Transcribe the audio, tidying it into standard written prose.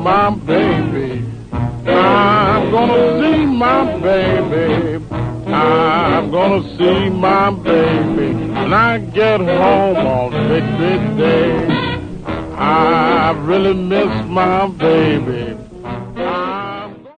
my baby. I'm gonna see my baby. I'm gonna see my baby when I get home on Victory Day. I really miss my baby.